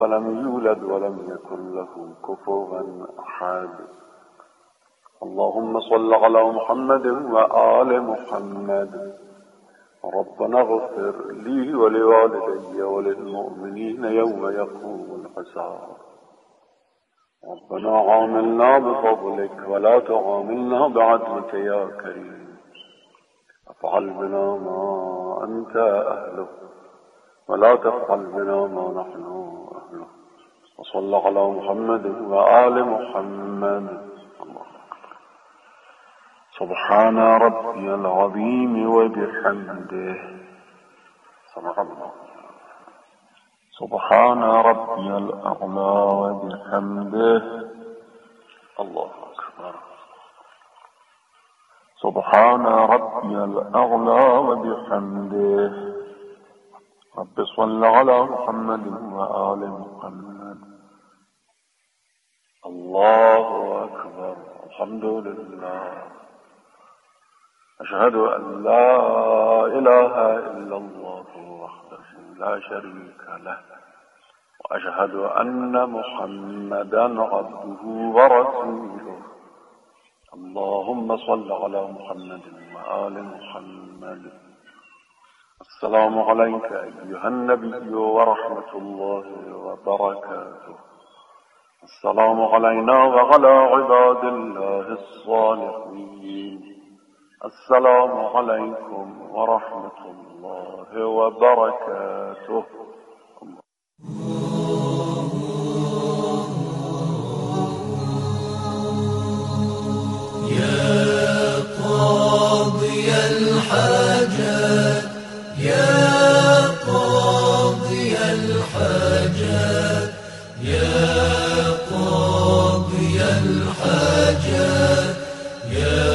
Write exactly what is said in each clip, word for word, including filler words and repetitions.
ولم يولد ولم يكن له كفوا أحد. اللهم صل على محمد وآل محمد. ربنا اغفر لي ولوالدي وللمؤمنين يوم يقوم الحساب. ربنا عاملنا بفضلك ولا تعاملنا بعدلك يا كريم. افعل بنا ما أنت أهله ولا تفعل بنا ما نحن أهله. وصل على محمد وآل محمد. سبحان ربي العظيم وبحمده. صدق الله. سبحان ربي الأعلى وبحمده. الله أكبر. سبحان ربي الأعلى وبحمده. رب صل على محمد وآل محمد. الله أكبر. الحمد لله. أشهد أن لا إله إلا الله وحده لا شريك له وأشهد أن محمدا عبده ورسوله. اللهم صل على محمد وآل محمد. السلام عليك أيها النبي ورحمة الله وبركاته. السلام علينا وعلى عباد الله الصالحين. السلام عليكم ورحمة الله وبركاته. يا قاضي الحاجات يا قاضي الحاجات يا قاضي الحاجات يا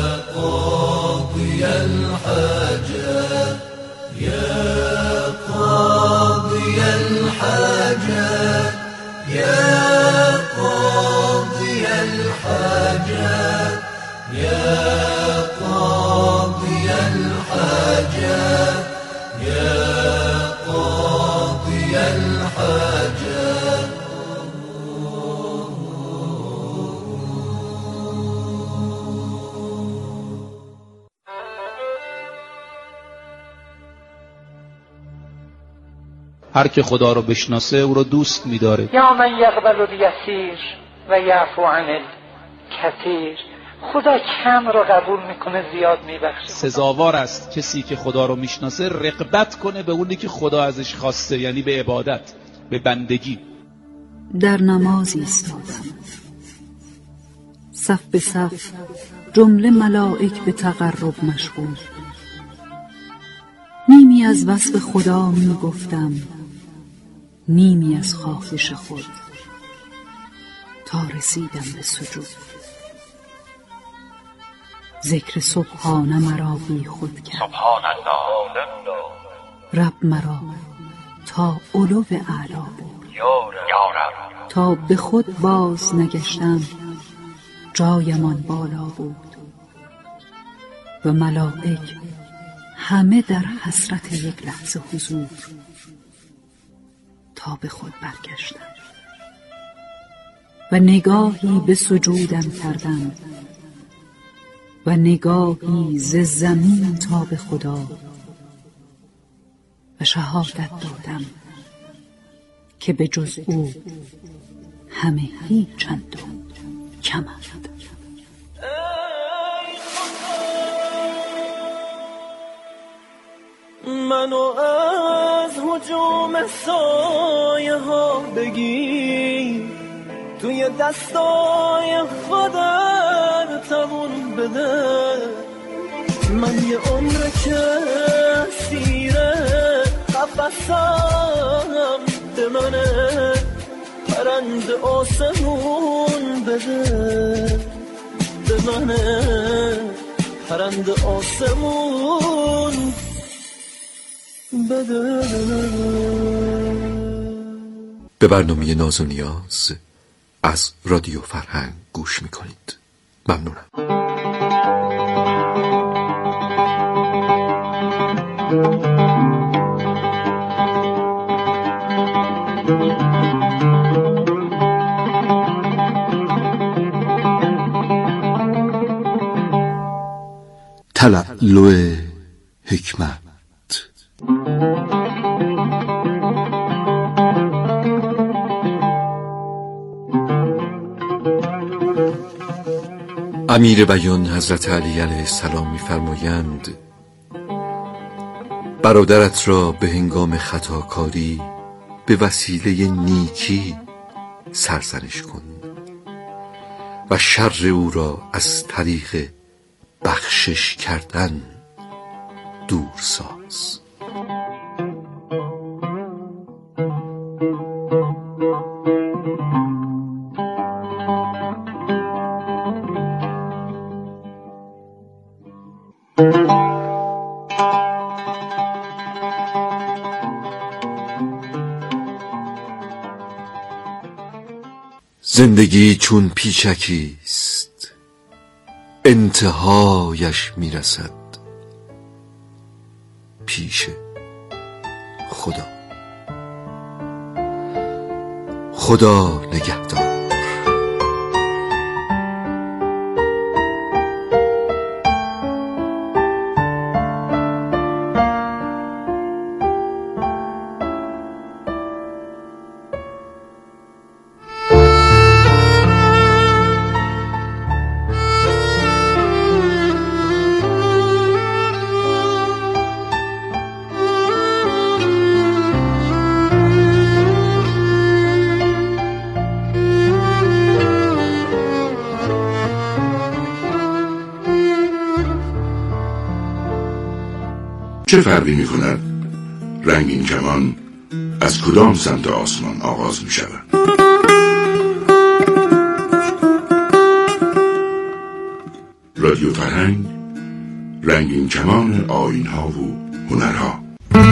قاضي الحاجات يا قاضي الحاجات يا قاضي الحاجات يا قاضي الحاجات يا قاضي الحاجات. هر که خدا رو بشناسه او رو دوست می‌داره. یا من یقبل الیسیر و یعفو عن الکثیر. خدا کم رو قبول میکنه زیاد میبخشه. سزاوار است کسی که خدا رو میشناسه رغبت کنه به اونی که خدا ازش خواسته، یعنی به عبادت، به بندگی. در نماز ایستادم، صف به صف جمله ملائک به تقرب مشغول. نیمی از وصف خدا می گفتم، نیمی از خواهش خود، تا رسیدم به سجود. ذکر سبحان مرا بی خود کرد، سبحان الله. رب مرا تا علو اعلا برد. یا رب. تا به خود باز نگشتم جایمان بالا بود و ملائک همه در حسرت یک لحظه حضور. تا به خود برگشتم و نگاهی به سجودم کردم و نگاهی ز زمین تا به خدا و شهادت دادم که به جز او همه هیچ چند و کمند. منو از هجوم سایه ها بگیر، توی دستای خودت تمون بده. من یه عمر که سیره قفصم به منه، پرند آسمون بده به منه، پرند آسمون بده. به برنامه ناز و نیاز از رادیو فرهنگ گوش میکنید. ممنونم. Thank you. تلألؤ حکمت. امیر بیان حضرت علی علیه السلام می‌فرمایند برادرت را به هنگام خطاکاری به وسیله نیکی سرزنش کن و شر او را از طریق بخشش کردن دور ساز. زندگی چون پیچکیست انتهایش میرسد پیش خدا. خدا نگهدار. چه فرقی می کند رنگین کمان از کدام سمت آسمان آغاز می شود؟ رادیو فرهنگ، رنگین کمان آیین‌ها و هنرها.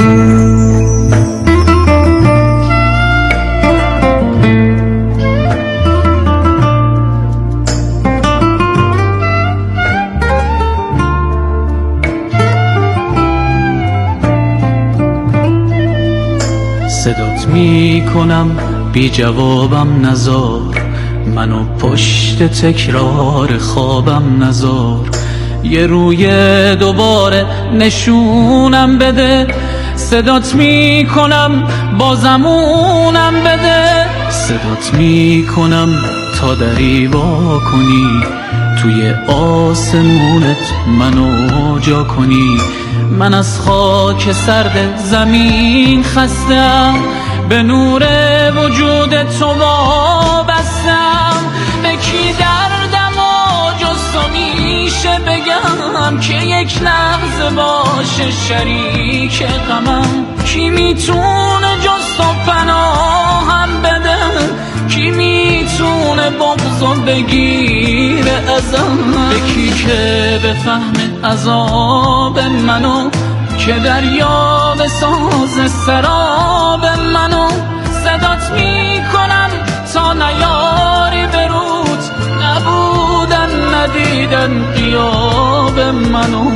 صدات می کنم بی جوابم نزار، منو پشت تکرار خوابم نزار. یه روی دوباره نشونم بده، صدات می کنم بازمونم بده. صدات می کنم تا دری وا کنی، توی آسمونت منو جا کنی. من از خاک سرد زمین خستم، به نور وجود تو وابستم. به کی دردم و جز تو میشه بگم که یک لحظه باشه شریک غمم؟ کی میتونه جز تو پناهم بده؟ کی میتونه بغضو بگیره ازم؟ به کی که بفهمه عذاب منو، که دریا بساز سراب منو. صدات میکنم تا نیاری برود، نبودن ندیدن غیاب منو.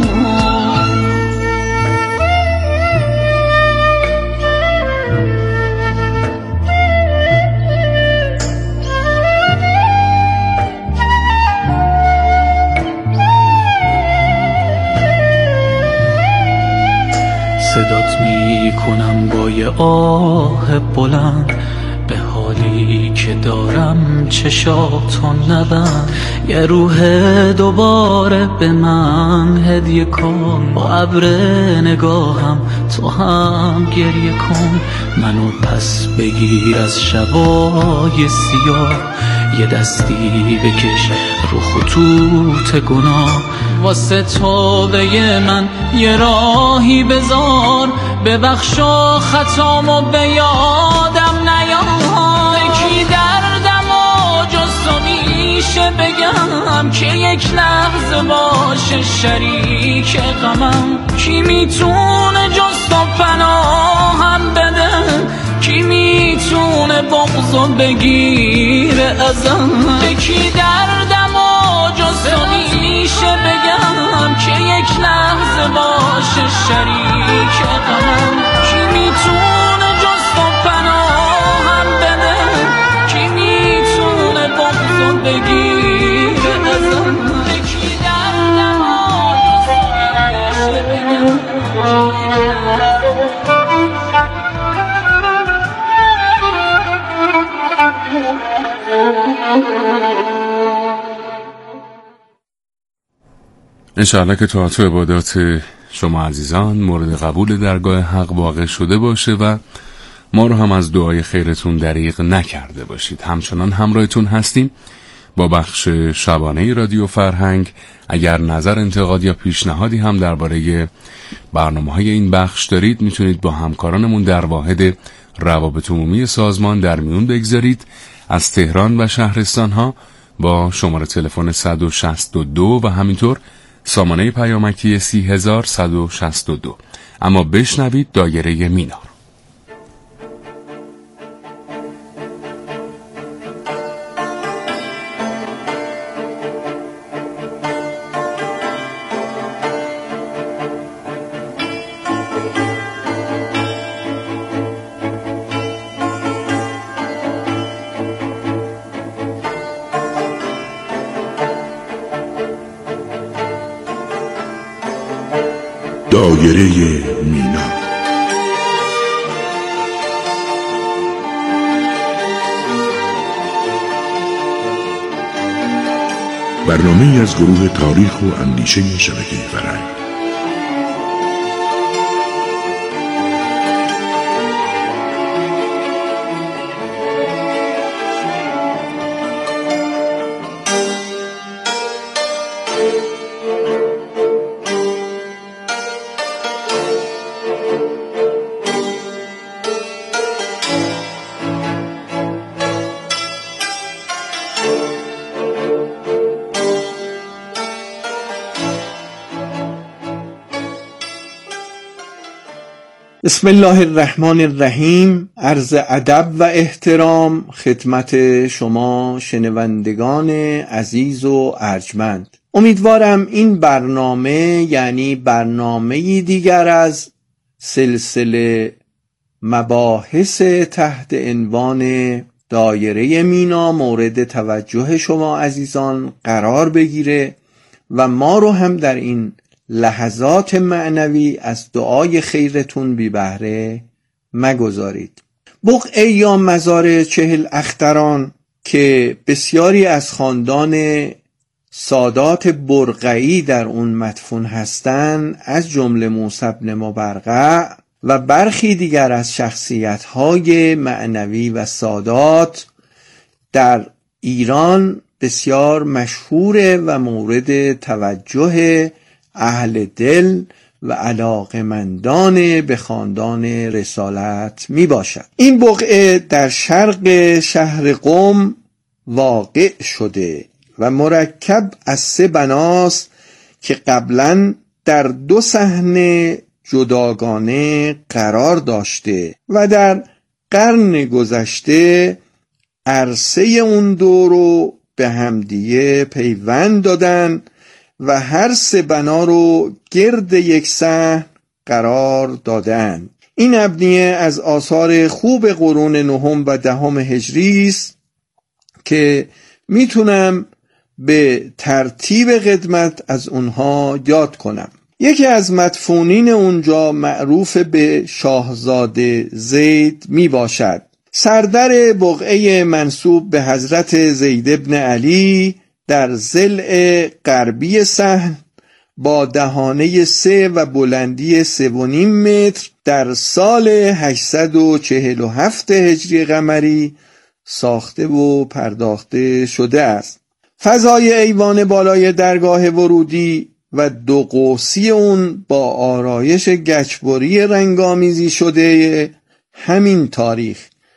صدات می کنم با یه آه بلند، به حالی که دارم چشاتو نبند. یه روح دوباره به من هدیه کن، با ابر نگاهم تو هم گریه کن. منو پس بگیر از شبای سیاه، یه دستی بکش رو خطوط گناه. واسه توبه من یه راهی بذار، ببخشا خطامو به یادم نیار. کی دردم و جز تو میشه بگم که یک لحظه باشه شریک غمم؟ کی میتونه جز تو پناهم بده؟ کی میتونه بغضو بگیره ازم؟ به کی دردم و جز تو میشه بگم که یک لحظه باشه شریک غمم؟ کی میتونه جز تو پناهم بده؟ انشاءالله که طاعت و عبادات شما عزیزان مورد قبول درگاه حق واقع شده باشه و ما رو هم از دعای خیرتون دریغ نکرده باشید. همچنان همراهتون هستیم با بخش شبانه رادیو فرهنگ. اگر نظر، انتقاد یا پیشنهادی هم درباره برنامه‌های این بخش دارید میتونید با همکارانمون در واحد روابط عمومی سازمان در میون بگذارید. از تهران و شهرستان‌ها با شماره تلفن صد و شصت و دو و همینطور سامانه پیامکی سی هزار صد و شصت و دو. اما بشنوید دایره مینا. دایره مینا. برنامه از گروه تاریخ و اندیشه شبکه فرهنگ. بسم الله الرحمن الرحیم. عرض ادب و احترام خدمت شما شنوندگان عزیز و ارجمند. امیدوارم این برنامه، یعنی برنامه دیگر از سلسله مباحث تحت عنوان دایره مینا، مورد توجه شما عزیزان قرار بگیره و ما رو هم در این لحظات معنوی از دعای خیرتون بی بهره مگذارید. بقعه یا مزار چهل اختران که بسیاری از خاندان سادات برقعی در اون مدفون هستند، از جمله موسی بن مبرقع و برخی دیگر از شخصیت‌های معنوی و سادات، در ایران بسیار مشهور و مورد توجه اهل دل و علاقمندان به خاندان رسالت می باشد. این بقعه در شرق شهر قم واقع شده و مرکب از سه بناست که قبلا در دو صحنه جداگانه قرار داشته و در قرن گذشته عرصه اون دو رو به همدیگه پیوند دادن و هر سه بنا رو گرد یک صحن قرار دادن. این ابنیه از آثار خوب قرون نهم و دهم هجری است که میتونم به ترتیب خدمت از اونها یاد کنم. یکی از مدفونین اونجا معروف به شاهزاده زید می باشد. سردر بقعه منسوب به حضرت زید ابن علی در ضلع غربی صحن با دهانه سه و بلندی سه و نیم متر در سال هشتصد و چهل و هفت هجری قمری ساخته و پرداخته شده است. فضای ایوان بالای درگاه ورودی و دو قوسی اون با آرایش گچبری رنگامیزی شده همین تاریخ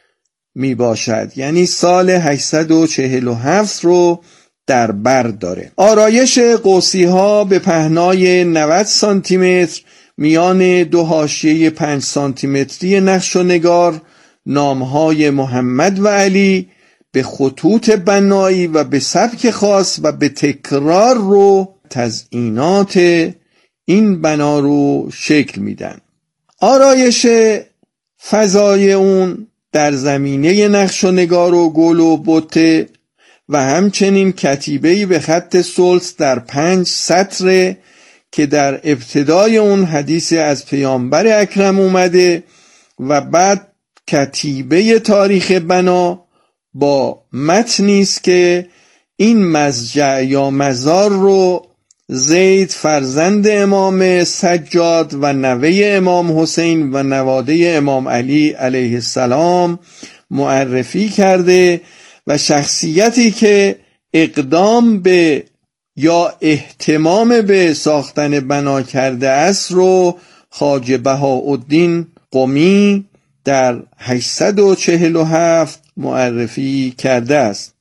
می باشد، یعنی سال هشتصد و چهل و هفت رو در بر داره. آرایش قوسی ها به پهنای نود سانتی متر میان دو حاشیه پنج سانتی متری نقش و نگار نامهای محمد و علی به خطوط بنایی و به سبک خاص و به تکرار رو تزئینات این بنا رو شکل میدن. آرایش فضای اون در زمینه نقش و نگار و گل و بته و همچنین کتیبه‌ای به خط ثلث در پنج سطر که در ابتدای اون حدیث از پیامبر اکرم اومده و بعد کتیبه تاریخ بنا با متنی است که این مضجع یا مزار رو زید فرزند امام سجاد و نوه امام حسین و نواده امام علی علیه السلام معرفی کرده و شخصیتی که اقدام به یا اهتمام به ساختن بنا کرده است رو خواجه بهاءالدین قمی در هشتصد و چهل و هفت معرفی کرده است.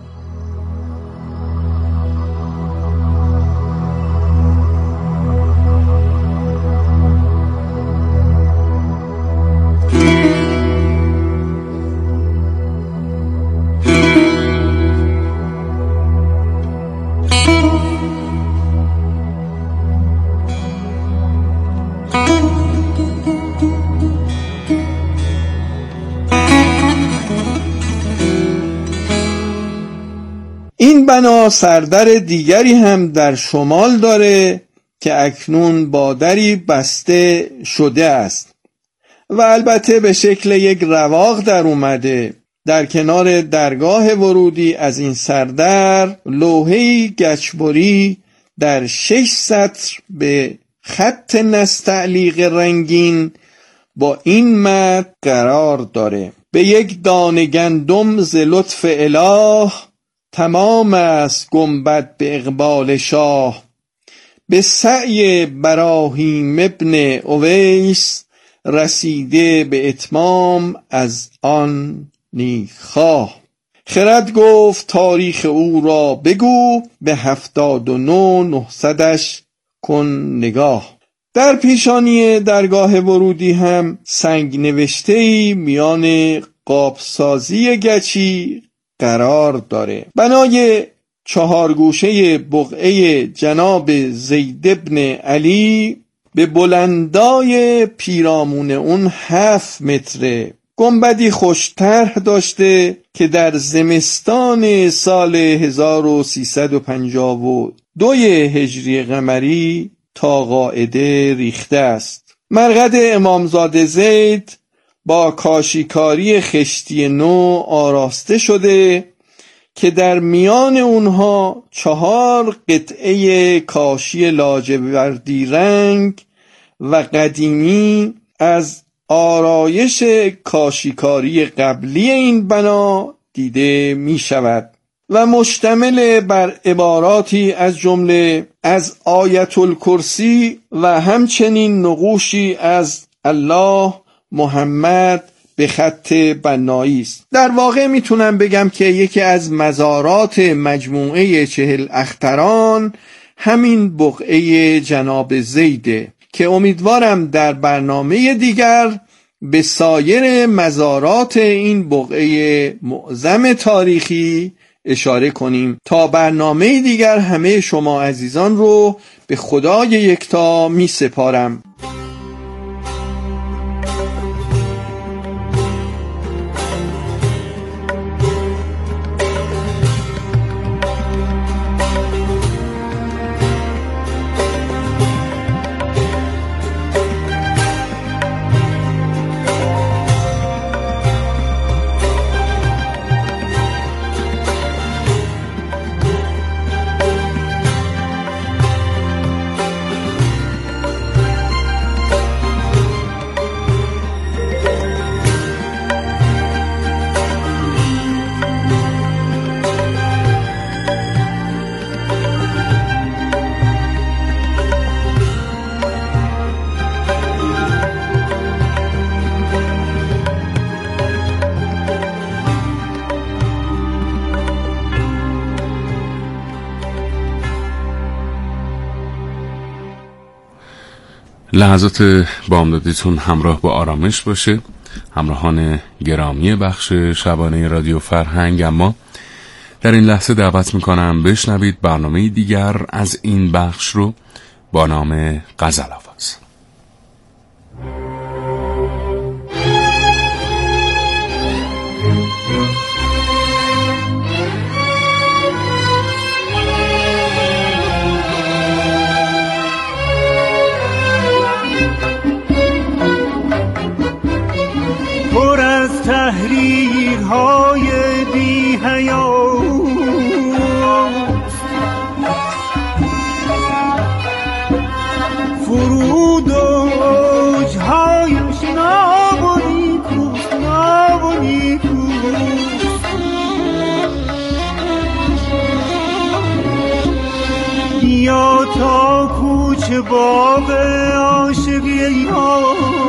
این بنا سردر دیگری هم در شمال داره که اکنون با دری بسته شده است و البته به شکل یک رواق در اومده. در کنار درگاه ورودی از این سردر لوحه‌ای گچبری در شش سطر به خط نستعلیق رنگین با این متن قرار داره: به یک دانه گندم ز لطف اله، تمام است گنبد به اقبال شاه. به سعی براهیم ابن اویس، رسیده به اتمام از آن نیکخواه. خرد گفت تاریخ او را بگو، به هفتاد و نو نهصدش کن نگاه. در پیشانی درگاه ورودی هم سنگ نوشته‌ای میان قابسازی گچی قرار داره. بنای چهارگوشه بقعه جناب زید ابن علی به بلندای پیرامون اون هفت متره. گنبدی خوش‌طرح داشته که در زمستان سال هزار و سیصد و پنجاه و دو هجری قمری تا قاعده ریخته است. مرقد امامزاده زید با کاشیکاری خشتی نو آراسته شده که در میان اونها چهار قطعه کاشی لاجوردی رنگ و قدیمی از آرایش کاشیکاری قبلی این بنا دیده می شود و مشتمل بر عباراتی از جمله از آیت الکرسی و همچنین نقوشی از الله، محمد به خط بنایی است. در واقع میتونم بگم که یکی از مزارات مجموعه چهل اختران همین بقعه جناب زیده که امیدوارم در برنامه دیگر به سایر مزارات این بقعه معظم تاریخی اشاره کنیم. تا برنامه دیگر همه شما عزیزان رو به خدای یکتا می سپارم. لحظات بامدادیتون همراه با آرامش باشه، همراهان گرامی بخش شبانه رادیو فرهنگ. اما در این لحظه دعوت میکنم بشنوید برنامه دیگر از این بخش رو با نام غزل آواز. تحریرهای بی تا کوچه باغ عاشقی ها،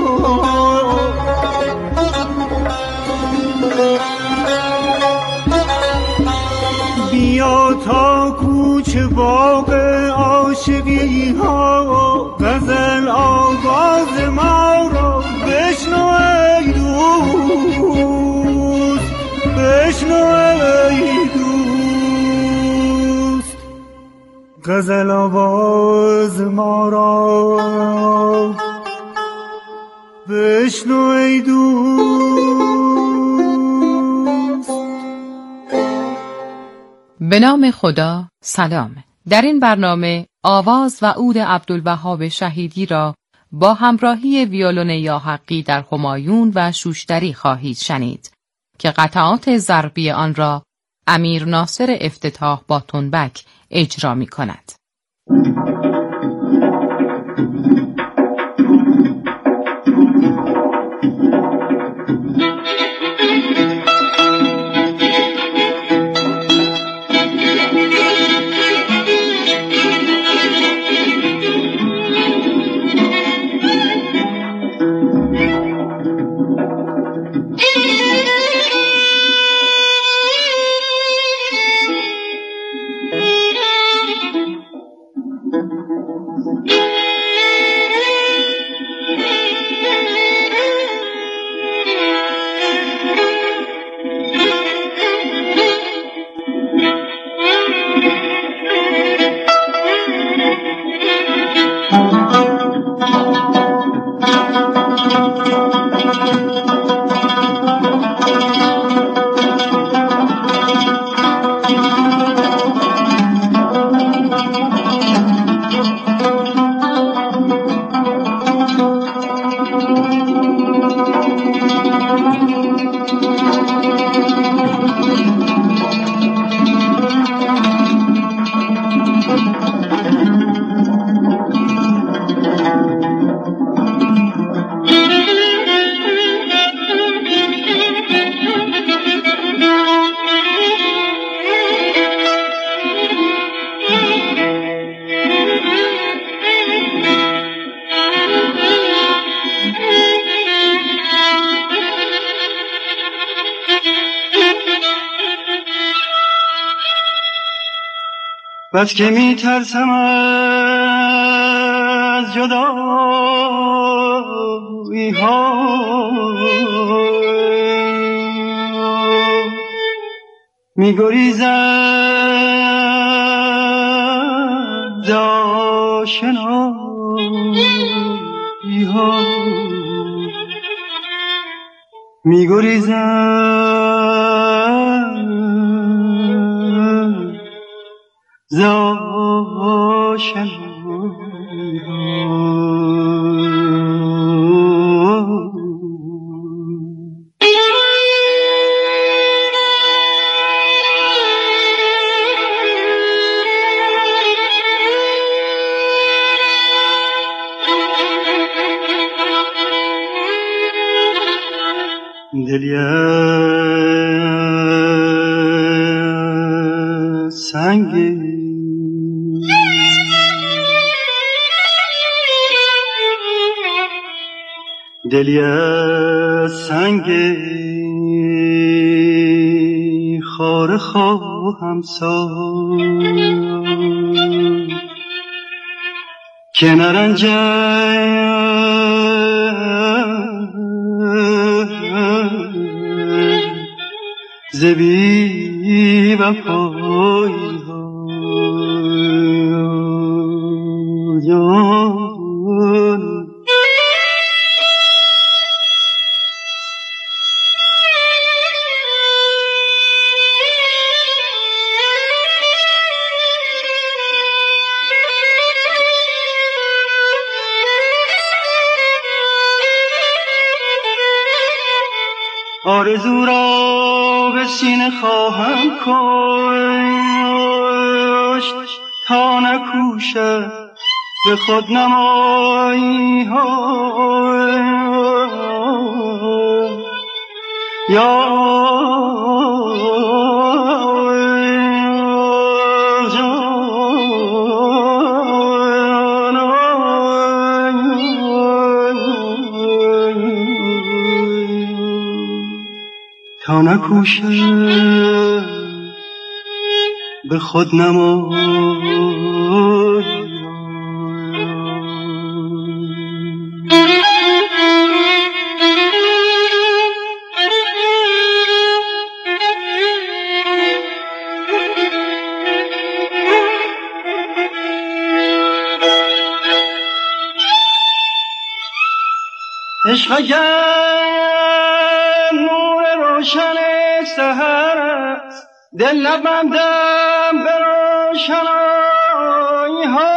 بیا تا کوچه باغ عاشقی ها، غزل آواز ما را بشنو ای دوست، بشنو ای دوست، غزل آواز ما را بشنو ای دوست. به نام خدا، سلام. در این برنامه آواز و عود عبدالوهاب شهیدی را با همراهی ویولون یاحقی در همایون و شوشتری خواهید شنید که قطعات ضربی آن را امیر ناصر افتتاح با تنبک اجرا می کند. بس که می ترسم از جدایی ها، می گریزم ز آشنایی ها، می گریزم ز آشنایی دلی از سنگ، دلی از سنگ خار خواهم ساخت که نرنجم ز بی وفایی ها. آرزو را به سینه خواهم کشت تا نکوشد به خود نمایی ها. یا تا نکوشه به خود نمای. عشق اگر نور روشن سحر است، دل نبندم به روشنایی ها.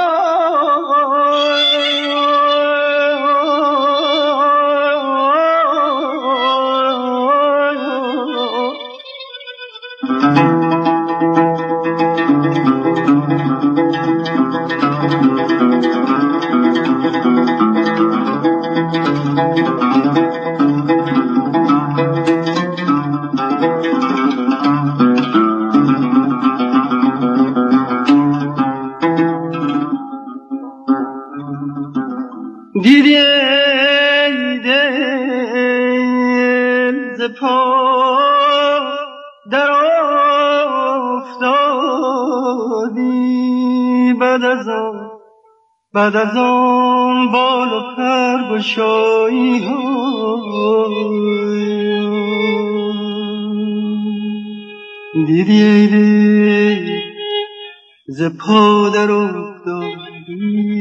دیدی ای دل ز پا در افتادی، بعد از آن بعد از آن بال و پر گشایی دیدی ای دل ز پا در افتادی،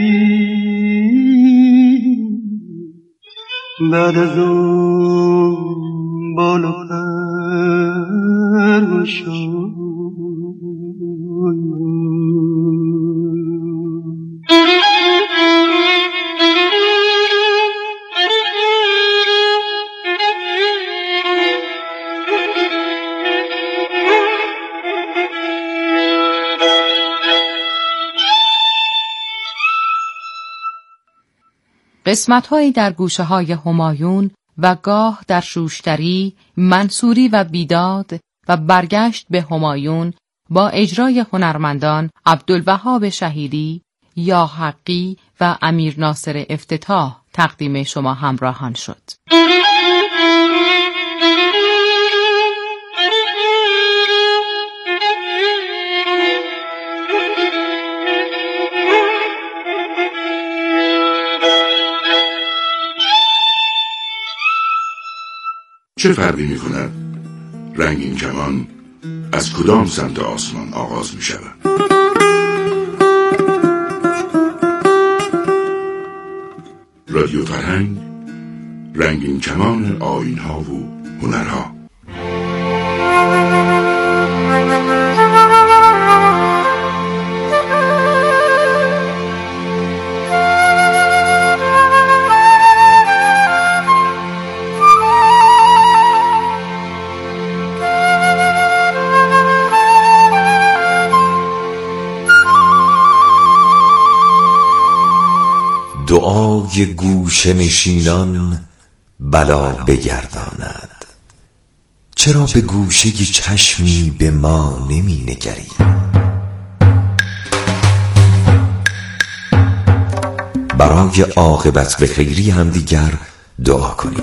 بعد از اون بال و پر گشایی. قسمت‌هایی در گوشه‌های همایون و گاه در شوشتری، منصوری و بیداد و برگشت به همایون با اجرای هنرمندان عبدالوهاب شهیدی، یا حقی و امیر ناصر افتتاح تقدیم شما همراهان شد. چه فرقی می کند رنگین کمان از کدام سمت آسمان آغاز می شود؟ رادیو فرهنگ، رنگین کمان آیین‌ها و هنرها. دعای گوشه نشینان بلا بگرداند، چرا به گوشه چشمی به ما نمی نگری؟ برای عاقبت به خیری هم دیگر دعا کنیم.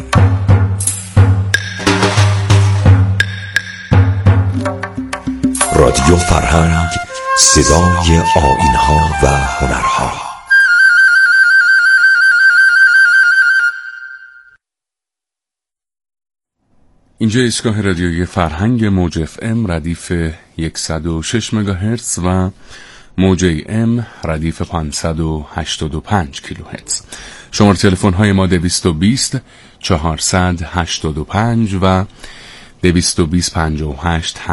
رادیو فرهنگ، صدای آیین‌ها و هنرها. اینجا ایستگاه رادیویی فرهنگ موج اف ام ردیف صد و شش مگاهرتز و موج ای ام ردیف پانصد و هشتاد و پنج کیلوهرتز. شماره تلفن های ما دویست و بیست چهارصد و هشتاد و پنج و دویست و بیست پنجاه و هشت